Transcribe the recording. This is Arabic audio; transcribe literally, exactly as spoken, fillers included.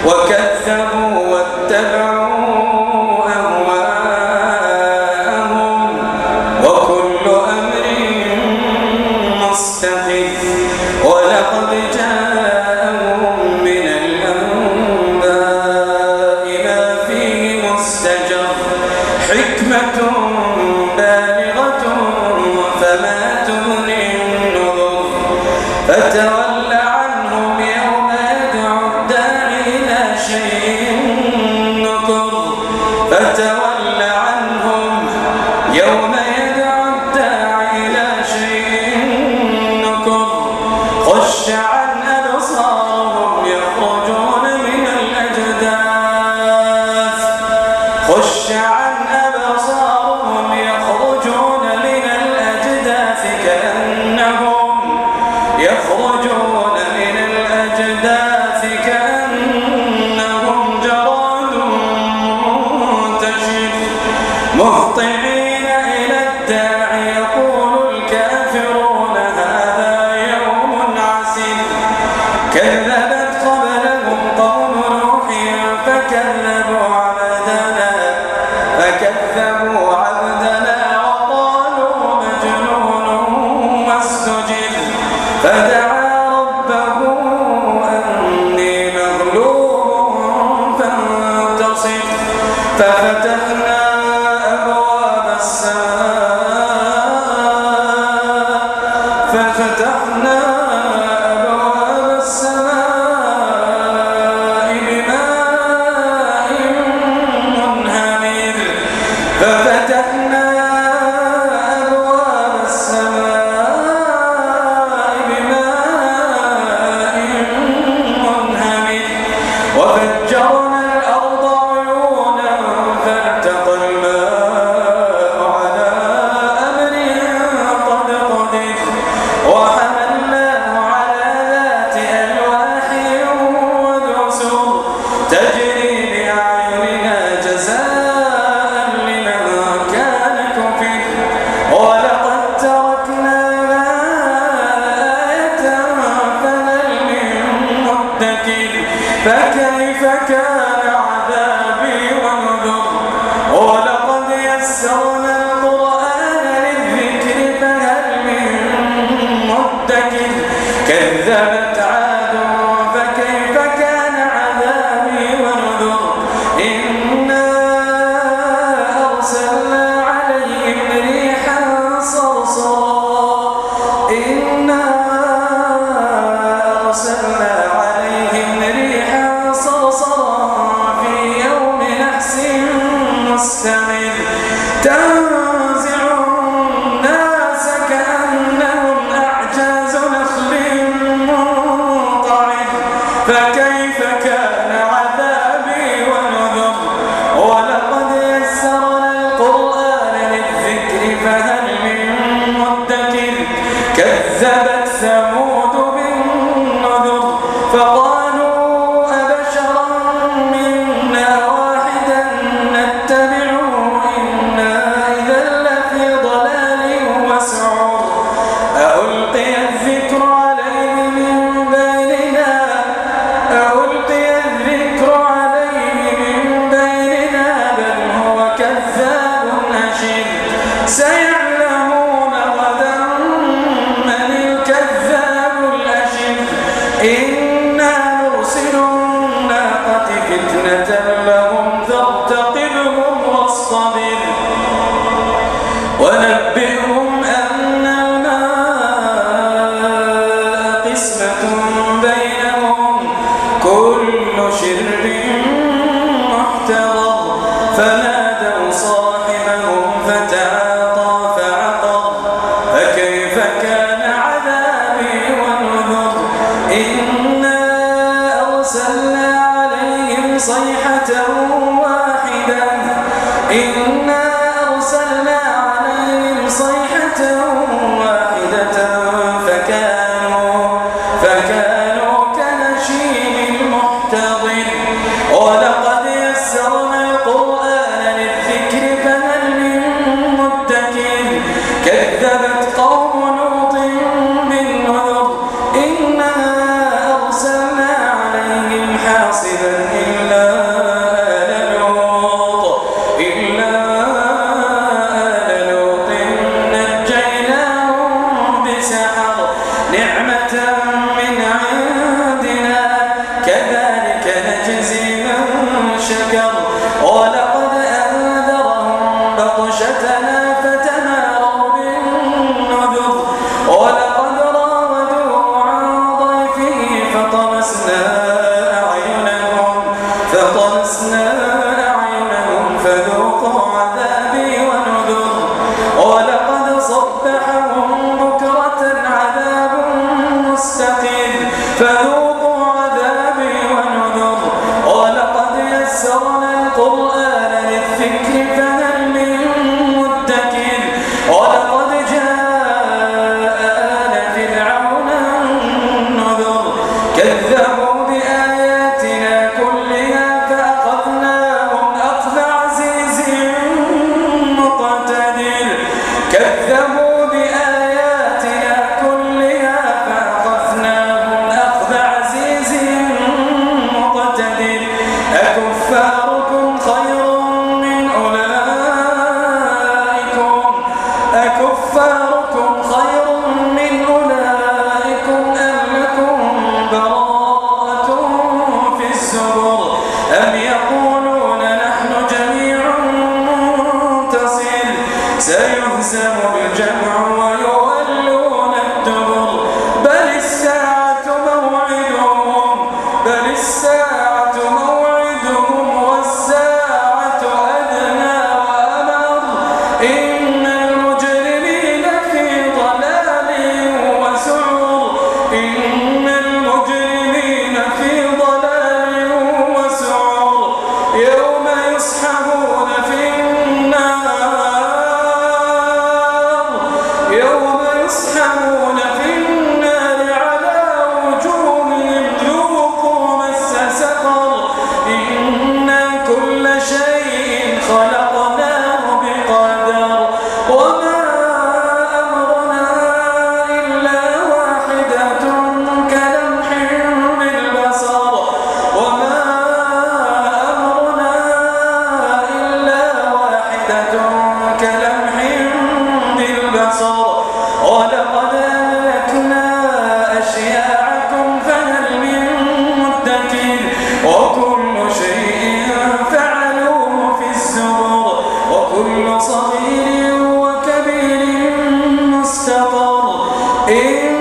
وكذبوا واتبعوا أهواءهم وكل أمر مستقر ولقد جاءهم من الأنباء ما فيه مزدجر حكمة بالغة فما تغني النذر فتول عنهم يوم يدعو الداعي إلى شيء نكر فتول عنهم يوم يدعو الداعي إلى شيء نكر خش عن أبصارهم يخرجون من الأجداث خش عن أبصارهم يخرجون من الأجداث كأنهم يخرجون من الأجداث كأنهم جراد منتشر مهطعين إلى الداعي يقول الكافرون هذا يوم عسير كذبت قبلهم قوم نوح فكذبوا عبدنا فكذبوا عبدنا وقالوا مجنون واستجر فدعا ربه أني مغلوب فانتصر ففتحنا أبواب السماء ففتحنا أبواب السماء بماء منهمر ففتحنا أبواب السماء بماء منهمر وفجرنا الأرض عيونا فالتقى الماء على أمر قد قدر وحملناه على ذات ألواح ودسر تجري بأعيننا جزاء لمن كان كفر ولقد تركناها آية فهل من مدكر فكيف كان عذابي ونذر ولقد يسرنا القرآن للذكر فهل من مدكر كذبت عاد فكيف كان عذابي ونذر إنا أرسلنا عليهم ريحا صرصرا إنا أرسلنا عليهم ريحا صرصرا في يوم نحس مستمر تنزع الناس كأنهم أعجاز نخل منقعر فكيف كان عذابي ونذر ولقد يسرنا القرآن للذكر فهل من مدكر كذبت ثمود بالنذر فقالوا أبشرا منا واحدا نتبعه إنا إذا لفي ضلال وسعر ألقي الذكر عليه من بيننا ألقي الذكر عليه من بيننا بل هو كذاب أشر سيعلمون غدا من الكذاب نعمة من عندنا كذلك نجزي من شكر ولقد أنذرهم بطشتنا فتماروا بالنذر ولقد راودوه عن ضيفه فطمسنا أعينهم فطمسنا أعينهم فذوقوا عذابي ونذر ولقد صبحهم بكرة عذاب مستقيم فذوقوا عذابي ونذر ولقد يسرنا القرآن للذكر فهل من مدكر ولقد جاء آل فرعون النذر كذبوا بآياتنا كلها فأخذناهم أخذ عزيز مقتدر كذبوا بآياتنا كلها فأخذناهم أخذ عزيز مقتدر أكفاركم خير من أولئكم أكفاركم خير من أولئكم أم لكم براءة في الزبر أم يقولون نحن جميع منتصر سيهزم الجمع ويولون الدبر بل الساعة موعدهم بل الساعة موعدهم والساعة أدنى وأمر إن المجرمين في ضلال وسعر إن المجرمين في ضلال وسعر يوم يسحبون في النار يوم يسحبون في النار على وجوههم ذوقوا مس سقر إنا كل شيء خلقناه بقدر وما أمرنا إلا واحدة كلمح بالبصر وما أمرنا إلا واحدة كلمح بالبصر ولقد أهلكنا أشياعكم فهل من مدكر وكل شيء فعلوه في الزبر وكل صغير وكبير مستقر